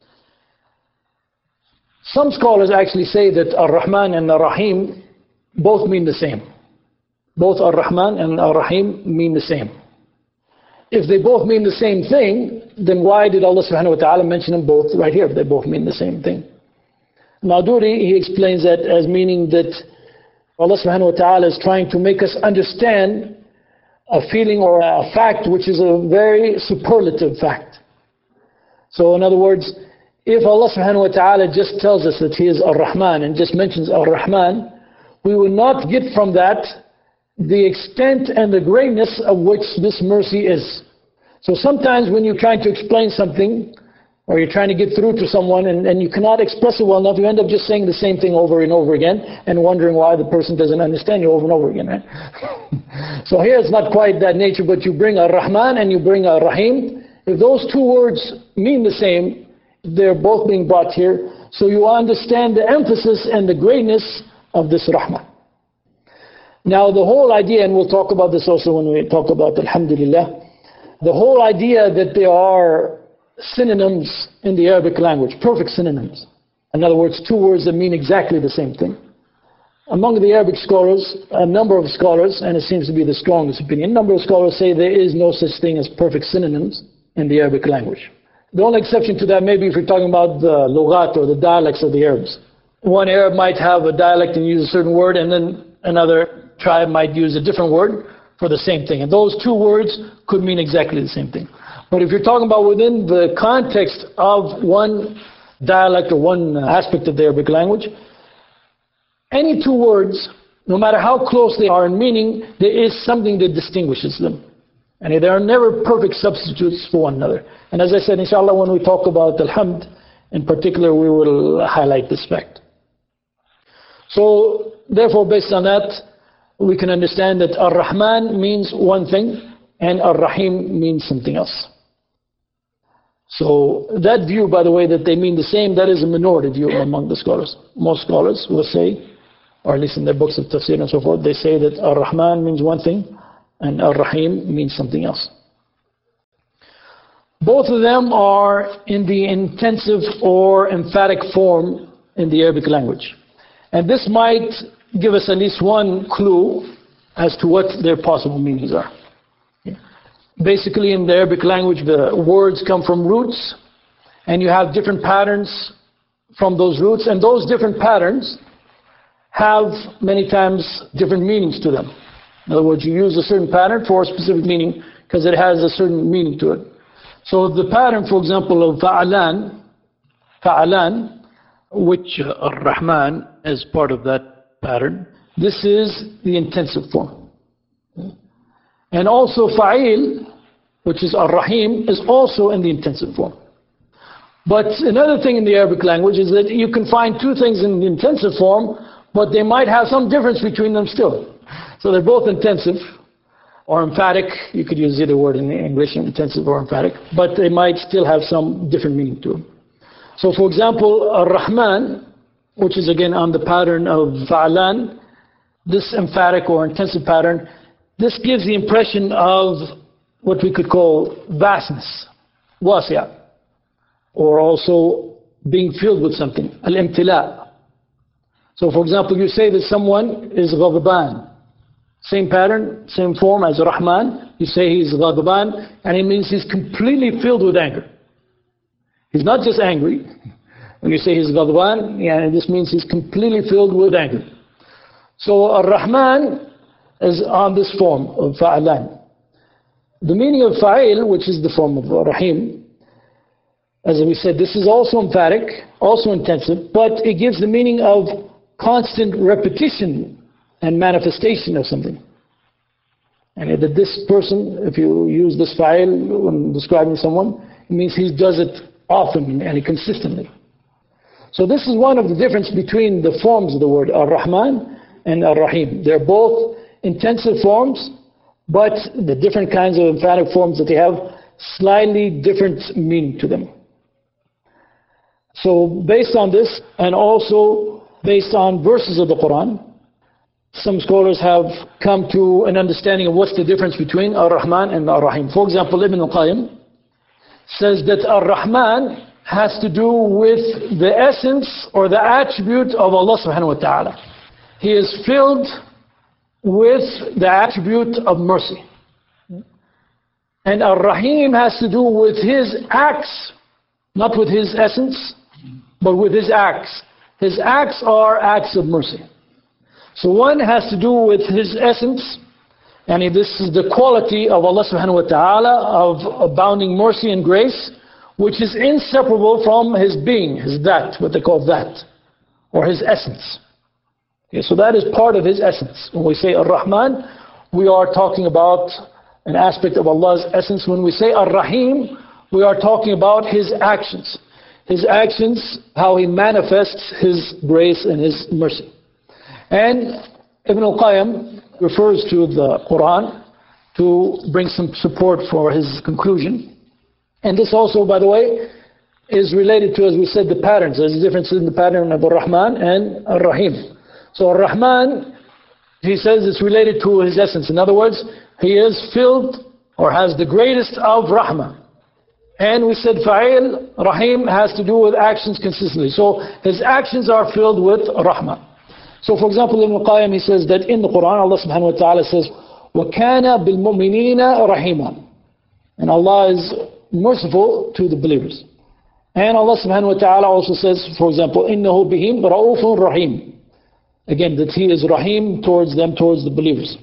Speaker 1: Some scholars actually say that Ar-Rahman and Ar-Rahim both mean the same. Both Ar-Rahman and Ar-Rahim mean the same. If they both mean the same thing, then why did Allah subhanahu wa ta'ala mention them both right here? They both mean the same thing. Maududi, he explains that as meaning that Allah subhanahu wa ta'ala is trying to make us understand a feeling or a fact which is a very superlative fact. So in other words, if Allah subhanahu wa ta'ala just tells us that He is Ar-Rahman and just mentions Ar-Rahman, we will not get from that the extent and the greatness of which this mercy is. So sometimes when you're trying to explain something, or you're trying to get through to someone and you cannot express it well enough, you end up just saying the same thing over and over again and wondering why the person doesn't understand you over and over again, right? So here it's not quite that nature, but you bring Ar-Rahman and you bring Ar-Rahim. If those two words mean the same, they're both being brought here, so you understand the emphasis and the greatness of this Rahmah. Now the whole idea, and we'll talk about this also when we talk about Alhamdulillah, the whole idea that there are synonyms in the Arabic language, perfect synonyms. In other words, two words that mean exactly the same thing. Among the Arabic scholars, a number of scholars, and it seems to be the strongest opinion, a number of scholars say there is no such thing as perfect synonyms in the Arabic language. The only exception to that, maybe if you're talking about the lughat or the dialects of the Arabs. One Arab might have a dialect and use a certain word, and then another tribe might use a different word for the same thing. And those two words could mean exactly the same thing. But if you're talking about within the context of one dialect or one aspect of the Arabic language, any two words, no matter how close they are in meaning, there is something that distinguishes them. And there are never perfect substitutes for one another. And as I said, inshallah, when we talk about Alhamd, in particular, we will highlight this fact. So, therefore, based on that, we can understand that Ar-Rahman means one thing, and Ar-Rahim means something else. So, that view, by the way, that they mean the same, that is a minority view among the scholars. Most scholars will say, or at least in their books of tafsir and so forth, they say that Ar-Rahman means one thing, and Ar-Rahim means something else. Both of them are in the intensive or emphatic form in the Arabic language. And this might give us at least one clue as to what their possible meanings are. Basically, in the Arabic language, the words come from roots, and you have different patterns from those roots, and those different patterns have many times different meanings to them. In other words, you use a certain pattern for a specific meaning because it has a certain meaning to it. So the pattern, for example, of fa'alan, which Ar-Rahman is part of that pattern, this is the intensive form. And also fa'il which is Ar-Rahim, is also in the intensive form. But another thing in the Arabic language is that you can find two things in the intensive form, but they might have some difference between them still. So they're both intensive or emphatic. You could use either word in English, intensive or emphatic, but they might still have some different meaning to them. So for example, Ar-Rahman, which is again on the pattern of Fa'alan, this emphatic or intensive pattern, this gives the impression of what we could call vastness, wasi'a, or also being filled with something, al-imtila. So for example, you say that someone is ghadban. Same pattern, same form as Rahman. You say he's ghadban, and it means he's completely filled with anger. He's not just angry. When you say he's ghadban, this means he's completely filled with anger. So Ar-Rahman is on this form of Fa'alan. The meaning of Fa'il, which is the form of Rahim, as we said, this is also emphatic, also intensive, but it gives the meaning of constant repetition and manifestation of something. And that this person, if you use this Fa'il when describing someone, it means he does it often and consistently. So this is one of the difference between the forms of the word Ar-Rahman and Ar-Rahim. They're both intensive forms, but the different kinds of emphatic forms that they have slightly different meaning to them. So based on this, and also based on verses of the Quran, some scholars have come to an understanding of what's the difference between Ar-Rahman and Ar-Rahim. For example, Ibn al-Qayyim says that Ar-Rahman has to do with the essence or the attribute of Allah subhanahu wa ta'ala. He is filled with the attribute of mercy. And Ar-Rahim has to do with his acts, not with his essence, but with his acts. His acts are acts of mercy. So one has to do with his essence, and this is the quality of Allah subhanahu wa ta'ala of abounding mercy and grace, which is inseparable from his being, his that, what they call that, or his essence. Okay, so that is part of his essence. When we say Ar-Rahman, we are talking about an aspect of Allah's essence. When we say Ar-Rahim, we are talking about his actions. His actions, how he manifests his grace and his mercy. And Ibn al-Qayyim refers to the Quran to bring some support for his conclusion. And this also, by the way, is related to, as we said, the patterns. There's a difference in the pattern of Ar-Rahman and Ar-Rahim. So Ar-Rahman, he says, it's related to his essence. In other words, he is filled or has the greatest of Rahmah. And we said Fa'il, Rahim, has to do with actions consistently. So his actions are filled with Rahmah. So for example, Ibn al-Qayyim, he says that in the Quran, Allah subhanahu wa ta'ala says, وَكَانَ بِالْمُؤْمِنِينَ رَحِيمًا. And Allah is merciful to the believers. And Allah subhanahu wa ta'ala also says, for example, إِنَّهُ بِهِمْ رَؤُوفٌ رَحِيمٌ. Again, that he is Rahim towards them, towards the believers.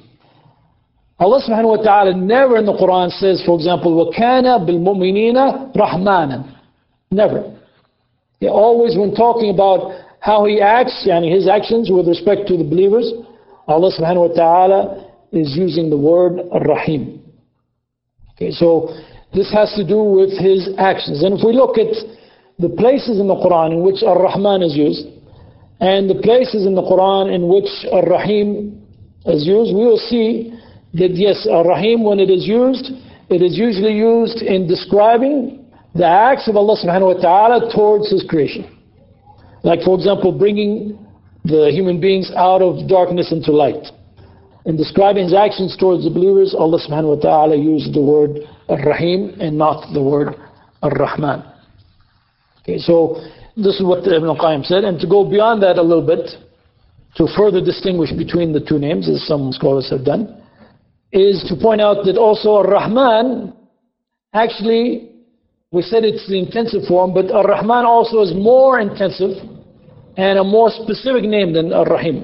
Speaker 1: Allah subhanahu wa ta'ala never in the Quran says, for example, وَكَانَ بِالْمُؤْمِنِينَ رَحْمَانًا. Never. He always, when talking about how he acts, and his actions with respect to the believers, Allah subhanahu wa ta'ala is using the word Ar-Rahim. Okay, so this has to do with his actions. And if we look at the places in the Quran in which Ar-Rahman is used, and the places in the Quran in which Ar-Rahim is used, we will see that yes, Ar-Rahim, when it is usually used in describing the acts of Allah subhanahu wa ta'ala towards his creation. Like for example, bringing the human beings out of darkness into light. In describing his actions towards the believers, Allah subhanahu wa ta'ala used the word Ar-Rahim and not the word Ar-Rahman. Okay, so this is what Ibn al-Qayyim said. And to go beyond that a little bit, to further distinguish between the two names, as some scholars have done, is to point out that also Ar-Rahman, actually, we said it's the intensive form, but Ar-Rahman also is more intensive and a more specific name than Ar-Rahim.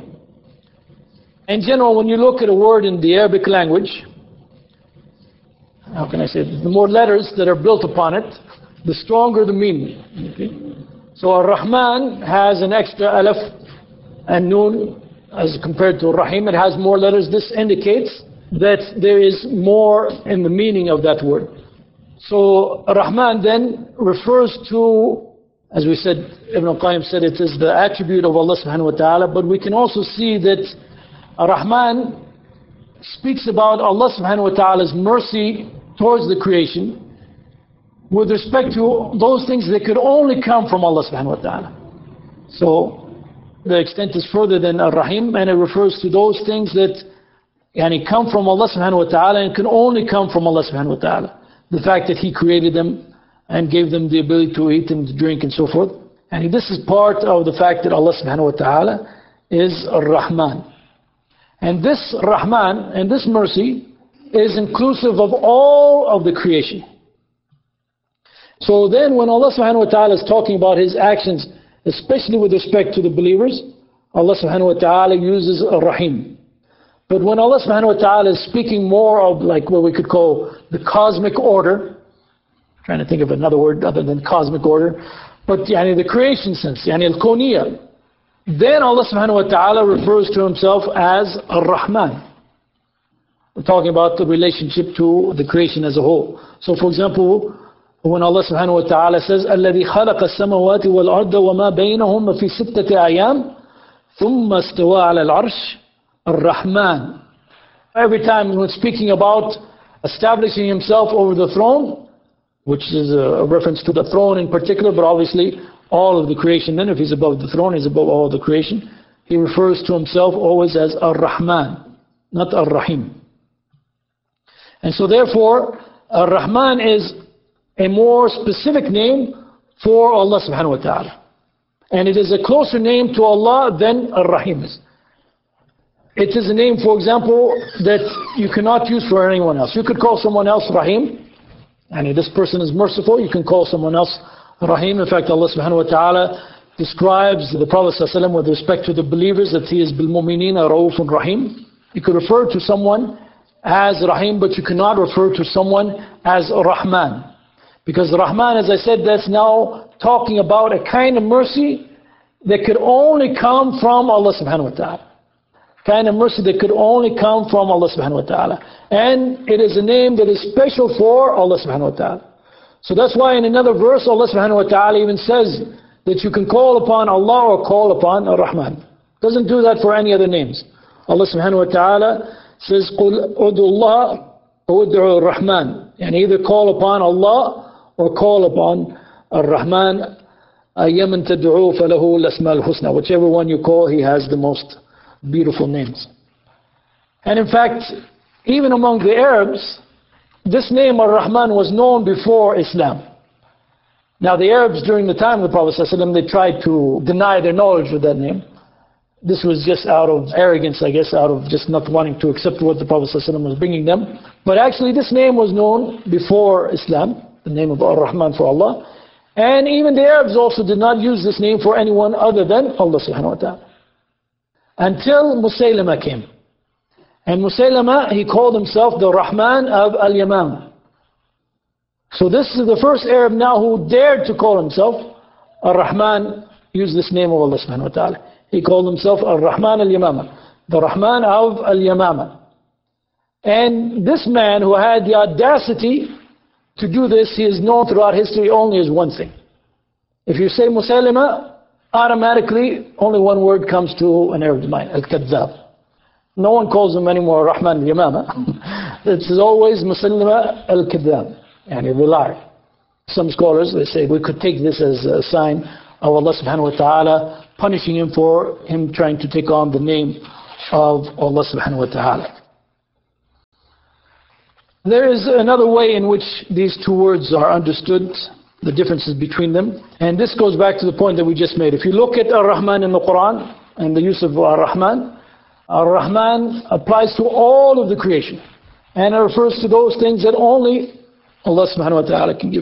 Speaker 1: In general, when you look at a word in the Arabic language, how can I say it? The more letters that are built upon it, the stronger the meaning. Okay? So Ar-Rahman has an extra alif and noon as compared to Ar-Rahim. It has more letters. This indicates that there is more in the meaning of that word. So Ar-Rahman then refers to, as we said, Ibn al-Qayyim said it is the attribute of Allah subhanahu wa ta'ala, but we can also see that Ar-Rahman speaks about Allah subhanahu wa ta'ala's mercy towards the creation with respect to those things that could only come from Allah subhanahu wa ta'ala. So the extent is further than Ar-Rahim, and it refers to those things that come from Allah subhanahu wa ta'ala and can only come from Allah subhanahu wa ta'ala. The fact that He created them and gave them the ability to eat and to drink and so forth. And this is part of the fact that Allah subhanahu wa ta'ala is Ar-Rahman. And this Rahman and this mercy is inclusive of all of the creation. So then when Allah subhanahu wa ta'ala is talking about His actions, especially with respect to the believers, Allah subhanahu wa ta'ala uses Ar-Rahim. But when Allah subhanahu wa ta'ala is speaking more of like what we could call the cosmic order, trying to think of another word other than cosmic order, but the creation sense, al-Kawniyya, then Allah subhanahu wa ta'ala refers to Himself as Ar-Rahman. We're talking about the relationship to the creation as a whole. So for example, when Allah subhanahu wa ta'ala says, الَّذِي خَلَقَ السَّمَوَاتِ وَالْأَرْضَ وَمَا بَيْنَهُمَّ فِي سِتَّةِ أَيَّامٍ ثُمَّ اسْتَوَى عَلَى الْعَرْشِ Ar-Rahman. Every time when speaking about establishing Himself over the throne, which is a reference to the throne in particular, but obviously all of the creation, then if He's above the throne, He's above all the creation. He refers to Himself always as Ar-Rahman, not Ar-Rahim. And so therefore, Ar-Rahman is a more specific name for Allah subhanahu wa ta'ala. And it is a closer name to Allah than Ar-Rahim is. It is a name, for example, that you cannot use for anyone else. You could call someone else Rahim, and this person is merciful. You can call someone else Rahim. In fact, Allah subhanahu wa ta'ala describes the Prophet ﷺ with respect to the believers that he is bil mu'minina ra'ufun rahim. You could refer to someone as Rahim, but you cannot refer to someone as Rahman. Because Rahman, as I said, that's now talking about a kind of mercy that could only come from Allah subhanahu wa ta'ala. Kind of mercy that could only come from Allah subhanahu wa ta'ala. And it is a name that is special for Allah subhanahu wa ta'ala. So that's why in another verse Allah subhanahu wa ta'ala even says that you can call upon Allah or call upon Ar-Rahman. Doesn't do that for any other names. Allah subhanahu wa ta'ala says, قُلْ أُدْعُوا اللَّهَ وَأُدْعُوا الرَّحْمَنِ. And either call upon Allah or call upon Ar-Rahman. أَيَّمَنْ تَدْعُوا فَلَهُ الْأَسْمَاءُ الْحُسْنَى. Whichever one you call, he has the most beautiful names. And in fact, even among the Arabs, this name Ar-Rahman was known before Islam. Now the Arabs during the time of the Prophet ﷺ, they tried to deny their knowledge of that name. This was just out of arrogance, I guess, out of just not wanting to accept what the Prophet ﷺ was bringing them. But actually this name was known before Islam, the name of Ar-Rahman for Allah. And even the Arabs also did not use this name for anyone other than Allah subhanahu wa ta'ala. Until Musaylama came. And Musaylama, he called himself the Rahman of Al-Yamama. So this is the first Arab now who dared to call himself Ar-Rahman, use this name of Allah subhanahu wa ta'ala. He called himself Ar-Rahman Al-Yamama, the Rahman of Al-Yamama. And this man who had the audacity to do this, he is known throughout history only as one thing. If you say Musaylama, automatically only one word comes to an Arab's mind, Al-Kadhab. No one calls him anymore Rahman al-Yamama. It's always Musaylama al-Kadhab, and the liar. Some scholars, they say we could take this as a sign of Allah subhanahu wa ta'ala punishing him for him trying to take on the name of Allah subhanahu wa ta'ala. There is another way in which these two words are understood, the differences between them. And this goes back to the point that we just made. If you look at Ar-Rahman in the Quran and the use of Ar-Rahman, Ar-Rahman applies to all of the creation. And it refers to those things that only Allah subhanahu wa ta'ala can give.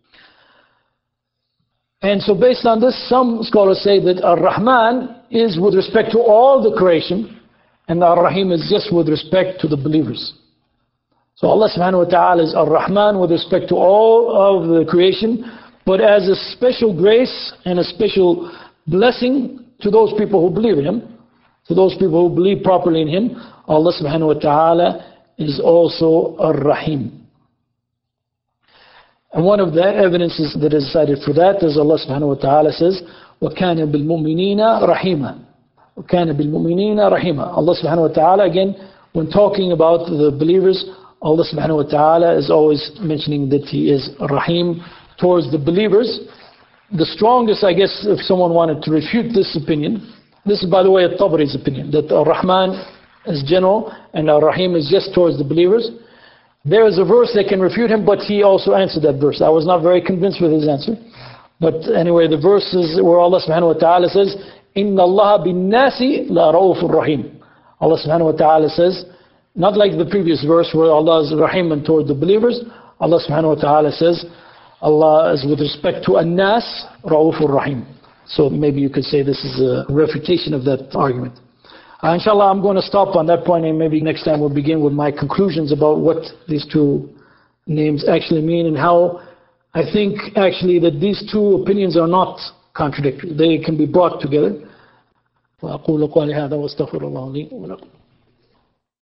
Speaker 1: And so based on this, some scholars say that Ar-Rahman is with respect to all the creation, and Ar-Rahim is just with respect to the believers. So Allah subhanahu wa ta'ala is Ar-Rahman with respect to all of the creation, but as a special grace and a special blessing to those people who believe in Him, to those people who believe properly in Him, Allah subhanahu wa ta'ala is also Ar-Rahim. And one of the evidences that is cited for that is Allah subhanahu wa ta'ala says, وَكَانَ بِالْمُؤْمِنِينَ رَحِيمًا. وَكَانَ بِالْمُؤْمِنِينَ رَحِيمًا. Allah subhanahu wa ta'ala, again, when talking about the believers, Allah subhanahu wa ta'ala is always mentioning that He is Rahim towards the believers. The strongest, I guess, if someone wanted to refute this opinion, this is, by the way, At-Tabari's opinion, that Ar-Rahman is general and Ar-Rahim is just towards the believers. There is a verse that can refute him, but he also answered that verse. I was not very convinced with his answer. But anyway, the verse is where Allah subhanahu wa ta'ala says, إِنَّ اللَّهَ بِالنَّاسِ لَرَوْفٌ رَحِيمٌ. Allah subhanahu wa ta'ala says, not like the previous verse where Allah is Rahim and toward the believers, Allah subhanahu wa ta'ala says, Allah is with respect to An-Nas, Ra'ufur Rahim. So maybe you could say this is a refutation of that argument. Inshallah, I'm going to stop on that point, and maybe next time we'll begin with my conclusions about what these two names actually mean and how I think actually that these two opinions are not contradictory. They can be brought together. وأقول قولي هذا واستغفر الله لي ولكم.